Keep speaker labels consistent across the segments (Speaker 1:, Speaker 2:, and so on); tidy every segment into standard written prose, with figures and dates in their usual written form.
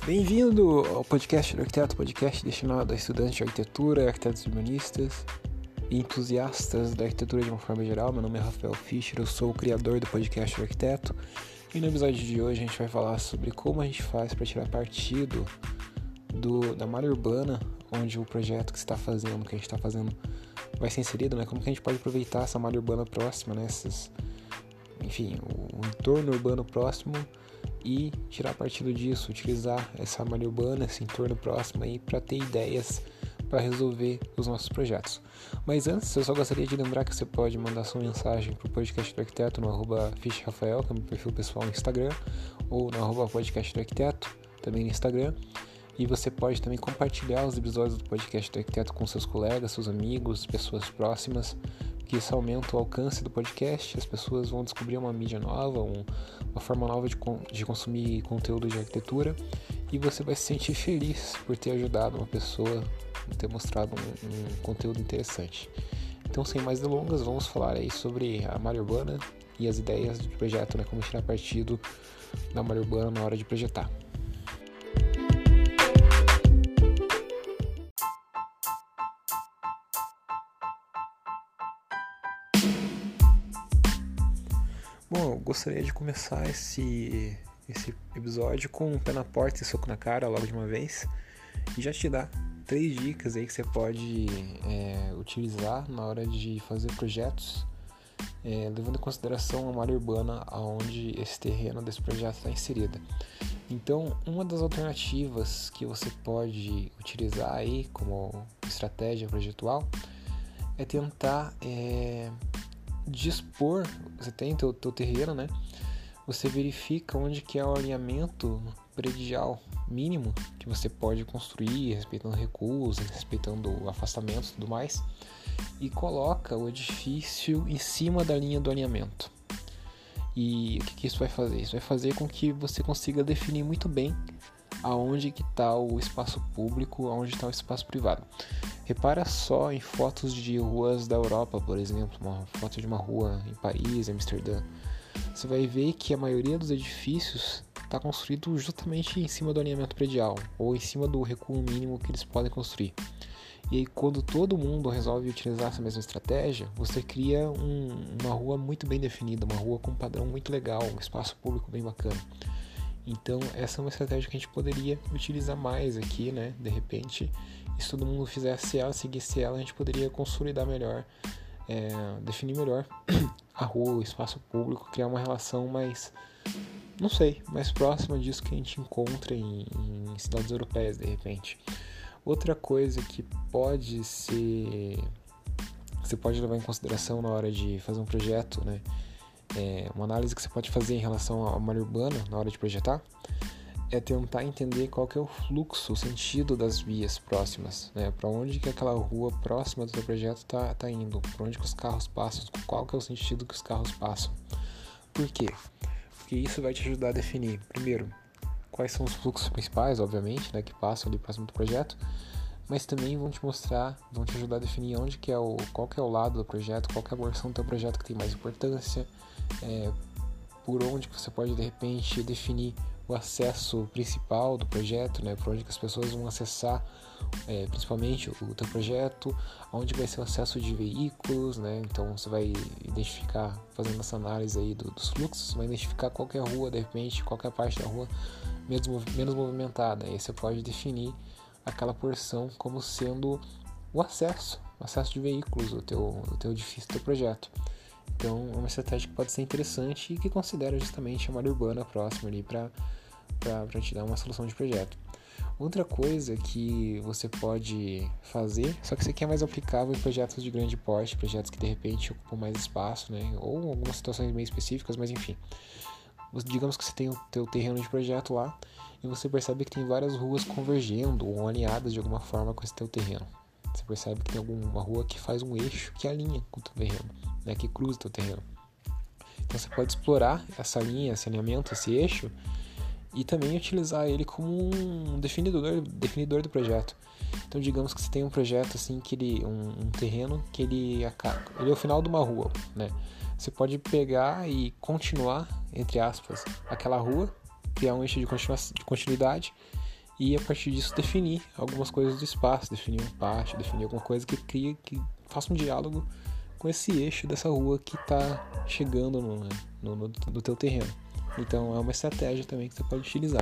Speaker 1: Bem-vindo ao podcast do Arquiteto, podcast destinado a estudantes de arquitetura, arquitetos urbanistas e entusiastas da arquitetura de uma forma geral. Meu nome é Rafael Fischer, eu sou o criador do podcast do Arquiteto e no episódio de hoje a gente vai falar sobre como a gente faz para tirar partido da malha urbana, onde o projeto que você está fazendo, que a gente está fazendo, vai ser inserido, né? Como que a gente pode aproveitar essa malha urbana próxima, né? O entorno urbano próximo e tirar partido disso, utilizar essa malha urbana, esse entorno próximo aí para ter ideias para resolver os nossos projetos. Mas antes, eu só gostaria de lembrar que você pode mandar sua mensagem para o podcast do Arquiteto no @fichrafael, que é o meu perfil pessoal no Instagram, ou no @podcast do Arquiteto, também no Instagram. E você pode também compartilhar os episódios do podcast do Arquiteto com seus colegas, seus amigos, pessoas próximas, que isso aumenta o alcance do podcast, as pessoas vão descobrir uma mídia nova, uma forma nova de consumir conteúdo de arquitetura, e você vai se sentir feliz por ter ajudado uma pessoa, ter mostrado um conteúdo interessante. Então, sem mais delongas, vamos falar aí sobre a malha urbana e as ideias de projeto, né? Como tirar partido da malha urbana na hora de projetar. Bom, eu gostaria de começar esse episódio com um pé na porta e soco na cara logo de uma vez e já te dar 3 dicas aí que você pode utilizar na hora de fazer projetos, levando em consideração a malha urbana onde esse terreno desse projeto está inserida. Então, uma das alternativas que você pode utilizar aí como estratégia projetual é tentar dispor, você tem teu terreno, né? Você verifica onde que é o alinhamento predial mínimo que você pode construir, respeitando recuos, respeitando o afastamento e tudo mais, e coloca o edifício em cima da linha do alinhamento. E o que isso vai fazer? Isso vai fazer com que você consiga definir muito bem aonde que está o espaço público, aonde está o espaço privado. Repara só em fotos de ruas da Europa, por exemplo, uma foto de uma rua em Paris, Amsterdã. Você vai ver que a maioria dos edifícios está construído justamente em cima do alinhamento predial, ou em cima do recuo mínimo que eles podem construir. E aí, quando todo mundo resolve utilizar essa mesma estratégia, você cria uma rua muito bem definida, uma rua com um padrão muito legal, um espaço público bem bacana. Então, essa é uma estratégia que a gente poderia utilizar mais aqui, né? De repente, se todo mundo fizesse ela, seguisse ela, a gente poderia consolidar melhor, definir melhor a rua, o espaço público, criar uma relação mais próxima disso que a gente encontra em cidades europeias, de repente. Outra coisa que você pode levar em consideração na hora de fazer um projeto, né? Uma análise que você pode fazer em relação à malha urbana na hora de projetar é tentar entender qual que é o fluxo, o sentido das vias próximas, né? Para onde que aquela rua próxima do seu projeto tá indo, para onde que os carros passam, qual que é o sentido que os carros passam. Por quê? Porque isso vai te ajudar a definir, primeiro, quais são os fluxos principais, obviamente, né, que passam ali próximo do projeto, mas também vão te ajudar a definir qual que é o lado do projeto, qual que é a porção do teu projeto que tem mais importância, por onde que você pode, de repente, definir o acesso principal do projeto, né, por onde que as pessoas vão acessar, principalmente o teu projeto, onde vai ser o acesso de veículos, né, então você vai identificar, fazendo essa análise aí dos fluxos, você vai identificar qual que é a rua, de repente, qual que é a parte da rua menos movimentada, aí você pode definir aquela porção como sendo o acesso de veículos do teu edifício, do teu projeto. Então, é uma estratégia que pode ser interessante e que considera justamente a malha urbana próxima ali para te dar uma solução de projeto. Outra coisa que você pode fazer, só que isso aqui é mais aplicável em projetos de grande porte, projetos que de repente ocupam mais espaço, né? Ou algumas situações meio específicas, mas enfim. Digamos que você tem o teu terreno de projeto lá e você percebe que tem várias ruas convergendo ou alinhadas de alguma forma com esse teu terreno. Você percebe que tem alguma rua que faz um eixo que alinha com o teu terreno, né, que cruza o teu terreno. Então você pode explorar essa linha, esse alinhamento, esse eixo e também utilizar ele como um definidor do projeto. Então digamos que você tem um projeto assim, um terreno que ele é o final de uma rua, né? Você pode pegar e continuar, entre aspas, aquela rua, criar um eixo de continuidade e a partir disso definir algumas coisas do espaço, definir um pátio, definir alguma coisa que faça um diálogo com esse eixo dessa rua que está chegando no teu terreno. Então é uma estratégia também que você pode utilizar.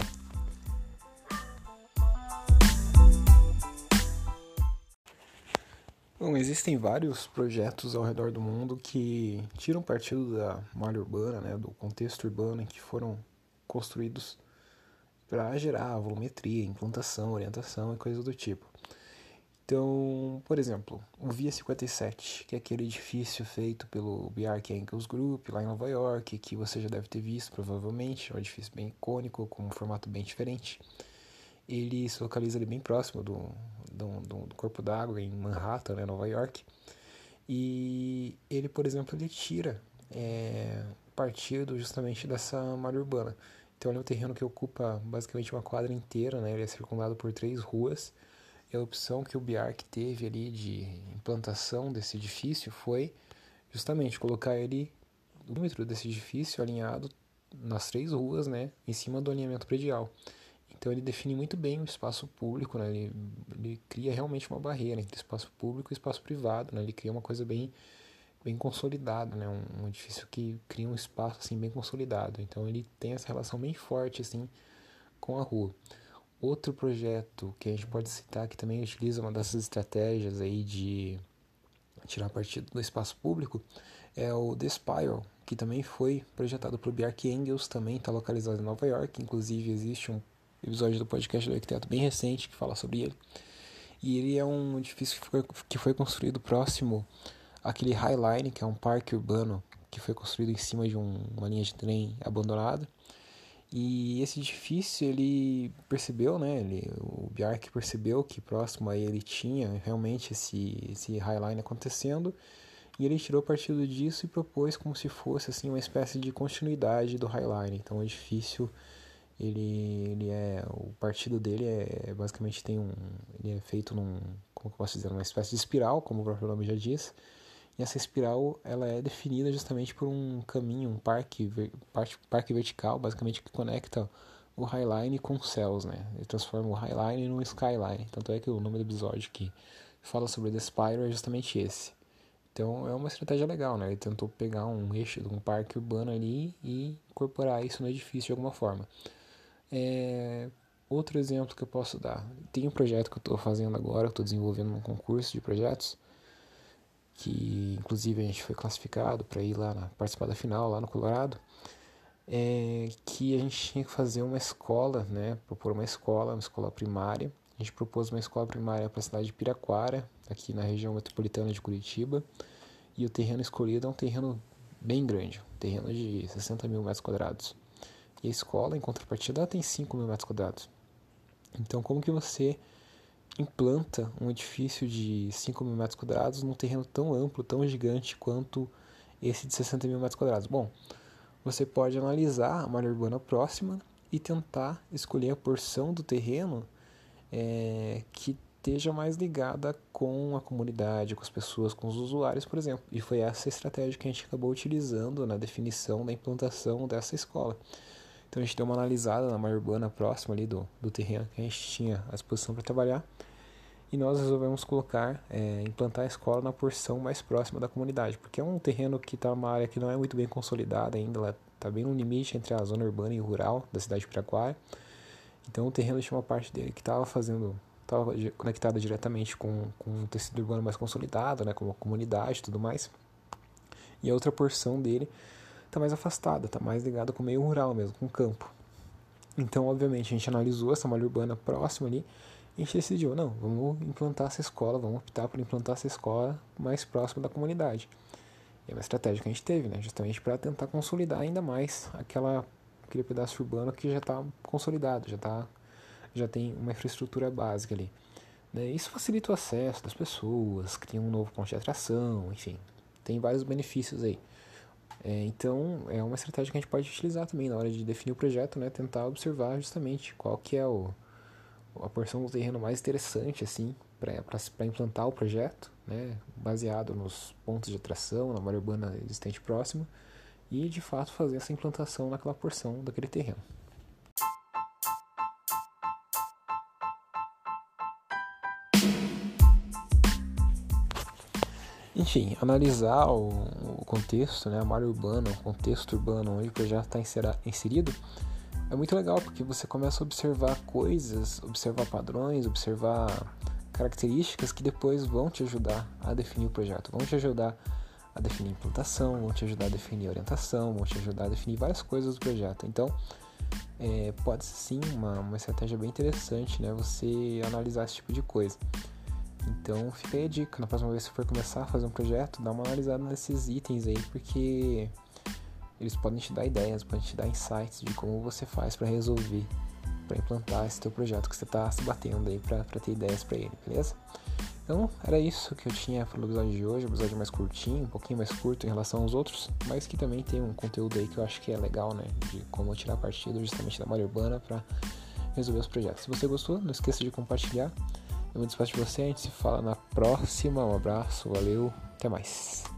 Speaker 1: Bom, existem vários projetos ao redor do mundo que tiram partido da malha urbana, né, do contexto urbano em que foram construídos para gerar volumetria, implantação, orientação e coisas do tipo. Então, por exemplo, o Via 57, que é aquele edifício feito pelo Bjarke Ingels Group lá em Nova York, que você já deve ter visto provavelmente, é um edifício bem icônico, com um formato bem diferente. Ele se localiza ali bem próximo do Corpo d'Água, em Manhattan, né, Nova York. E ele, por exemplo, ele tira partido justamente dessa malha urbana. Então ele é um terreno que ocupa basicamente uma quadra inteira, né? Ele é circundado por 3 ruas. E a opção que o Bjarke teve ali de implantação desse edifício foi justamente colocar ele no perímetro desse edifício alinhado nas 3 ruas, né? Em cima do alinhamento predial. Então ele define muito bem o espaço público, né? Ele cria realmente uma barreira entre espaço público e espaço privado, né? Ele cria uma coisa bem consolidada, né? Um edifício que cria um espaço assim bem consolidado. Então ele tem essa relação bem forte assim com a rua. Outro projeto que a gente pode citar que também utiliza uma dessas estratégias aí de tirar partido do espaço público é o The Spiral, que também foi projetado por Bjarke Ingels, também está localizado em Nova York. Inclusive existe um episódio do podcast do arquiteto bem recente que fala sobre ele. E ele é um edifício que foi construído próximo àquele High Line, que é um parque urbano que foi construído em cima de uma linha de trem abandonada. E esse edifício, ele percebeu, né, o Bjarke percebeu que próximo a ele tinha realmente esse High Line acontecendo, e ele tirou partido disso e propôs como se fosse assim uma espécie de continuidade do High Line. Então o edifício, o partido dele basicamente ele é feito como eu posso dizer, uma espécie de espiral, como o próprio nome já diz. E essa espiral, ela é definida justamente por um caminho, um parque vertical, basicamente que conecta o Highline com os céus, né? Ele transforma o Highline num Skyline. Tanto é que o nome do episódio que fala sobre The Spiral é justamente esse. Então é uma estratégia legal, né? Ele tentou pegar um eixo de um parque urbano ali e incorporar isso no edifício de alguma forma. Outro exemplo que eu posso dar. Tem um projeto que eu estou fazendo agora, eu estou desenvolvendo um concurso de projetos, que inclusive a gente foi classificado para ir lá participar da final lá no Colorado, que a gente tinha que fazer uma escola, né, propor uma escola primária. A gente propôs uma escola primária para a cidade de Piraquara, aqui na região metropolitana de Curitiba, e o terreno escolhido é um terreno bem grande, um terreno de 60 mil metros quadrados. E a escola, em contrapartida, ela tem 5 mil metros quadrados. Então, como que você implanta um edifício de 5 mil metros quadrados num terreno tão amplo, tão gigante quanto esse de 60 mil metros quadrados? Bom, você pode analisar a malha urbana próxima e tentar escolher a porção do terreno que esteja mais ligada com a comunidade, com as pessoas, com os usuários, por exemplo. E foi essa estratégia que a gente acabou utilizando na definição da implantação dessa escola. Então a gente deu uma analisada na malha urbana próxima ali do terreno que a gente tinha à disposição para trabalhar, e nós resolvemos implantar a escola na porção mais próxima da comunidade, porque é um terreno que está numa área que não é muito bem consolidada ainda, ela está bem no limite entre a zona urbana e rural da cidade de Piraquara. Então o terreno tinha uma parte dele que estava conectada diretamente com um tecido urbano mais consolidado, né, com a comunidade e tudo mais, e a outra porção dele está mais afastada, está mais ligada com o meio rural mesmo, com o campo. Então, obviamente, a gente analisou essa malha urbana próxima ali e a gente decidiu, não, vamos implantar essa escola, vamos optar por implantar essa escola mais próxima da comunidade. E é uma estratégia que a gente teve, né, justamente para tentar consolidar ainda mais aquele pedaço urbano que já está consolidado, já tem uma infraestrutura básica ali. Né? Isso facilita o acesso das pessoas, cria um novo ponto de atração, enfim, tem vários benefícios aí. Então, é uma estratégia que a gente pode utilizar também na hora de definir o projeto, né? Tentar observar justamente qual que é a porção do terreno mais interessante assim, para implantar o projeto, né? Baseado nos pontos de atração, na malha urbana existente próxima, e de fato fazer essa implantação naquela porção daquele terreno. Enfim, analisar o contexto, né, a malha urbana, o contexto urbano onde o projeto está inserido, é muito legal, porque você começa a observar coisas, observar padrões, observar características que depois vão te ajudar a definir o projeto, vão te ajudar a definir implantação, vão te ajudar a definir orientação, vão te ajudar a definir várias coisas do projeto. Então, pode ser sim uma estratégia bem interessante, né, você analisar esse tipo de coisa. Então fica aí a dica, na próxima vez que você for começar a fazer um projeto, dá uma analisada nesses itens aí, porque eles podem te dar ideias, podem te dar insights de como você faz para resolver, para implantar esse teu projeto que você está se batendo aí para ter ideias para ele, beleza? Então era isso que eu tinha para o episódio de hoje, um episódio mais curtinho, um pouquinho mais curto em relação aos outros, mas que também tem um conteúdo aí que eu acho que é legal, né, de como tirar partido justamente da malha urbana para resolver os projetos. Se você gostou, não esqueça de compartilhar. Eu me despeço de você, a gente se fala na próxima. Um abraço, valeu, até mais.